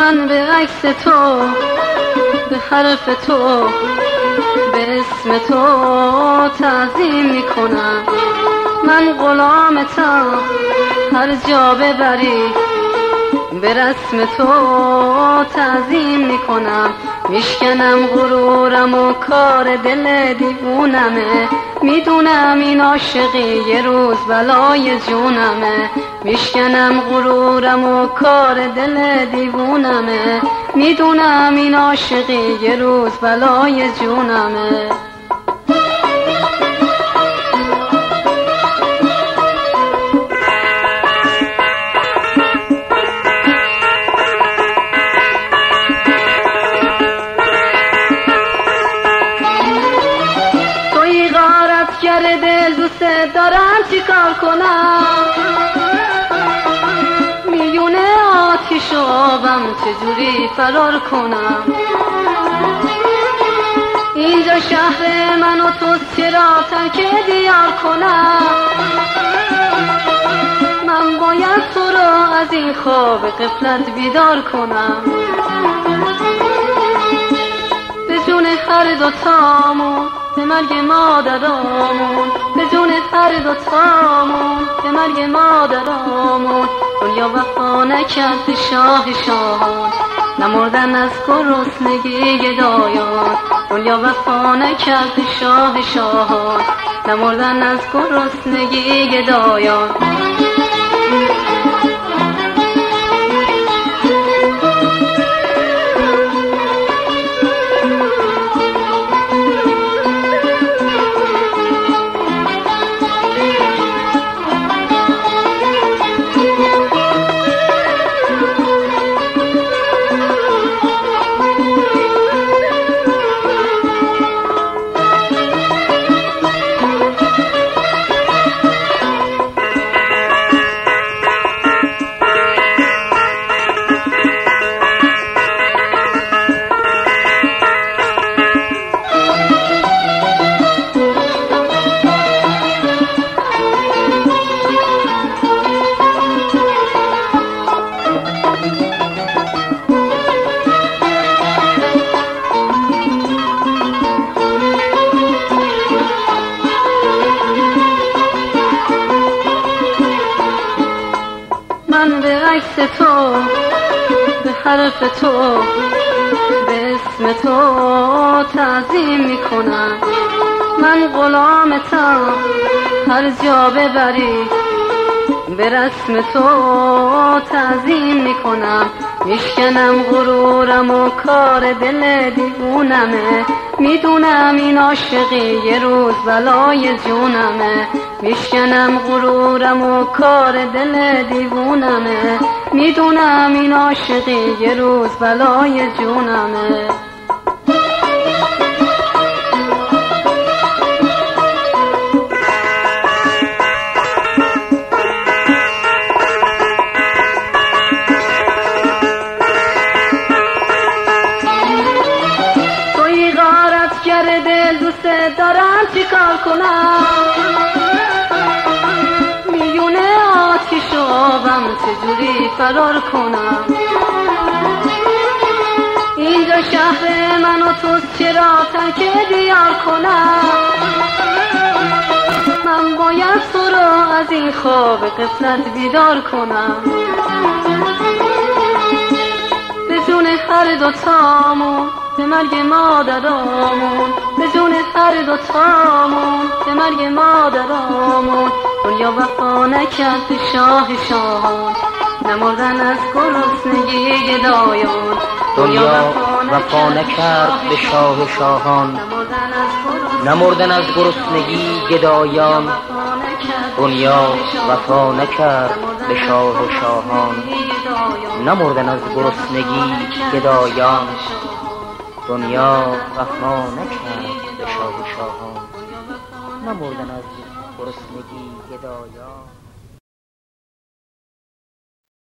من به عکس تو، به حرف تو، به اسم تو تعظیم میکنم. من غلامتم هر جا ببری، به رسم تو تعظیم میکنم. میشکنم غرورم و کار دل دیوونمه، میدونم این عاشقی یه روز بلای جونمه. میشکنم غرورم و کار دل دیوونمه، میدونم این عاشقی یه روز بلای جونمه. دل دوست دارم چیکار کنم، میونه آتیش و آبم چجوری فرار کنم. اینجا شهر من و تو، چرا ترک دیار کنم. من باید تو رو از این خواب غفلت بیدار کنم. به جون هر دوتامون، به مرگ مادرامون، به جون هر دوتامون، به مرگ مادرامون. دنیا وفا نکرد به شاه شاهان، نمردن از گرسنگی گدایان. دنیا وفا نکرد به شاه شاهان، نمردن از گرسنگی گدایان. من به عکس تو، به حرف تو، به اسم تو تعظیم میکنم. من غلامتم هر جا ببری، به رسم تو تعظیم میکنم. میشکنم غرورم و کار دل دیوونمه، میدونم این عاشقی یه روز بلای جونمه. میشکنم غرورم و کار دل دیوونمه، میدونم این عاشقی یه روز بلای جونمه. دل دوست دارم چیکار کنم، میونه آتیش و آبم چجوری فرار کنم. اینجا شهر من و تو، چرا ترک دیار کنم. من باید تو رو از این خواب غفلت بیدار کنم. به جون هر دوتامون، به مرگ مادرامون، به جون هر دوتامون، به مرگ مادرامون. دنیا وفا نکرد به شاه شاهان، نمردن از گرسنگی گدایان. دنیا وفا نکرد به شاه شاهان، نمردن از گرسنگی گدایان. دنیا وفا نکرد به شاه شاهان، نمردن از گرسنگی گدایان. دنیا وفا نکرد به شاه شاهان، نمردن از گرسنگی گدایان.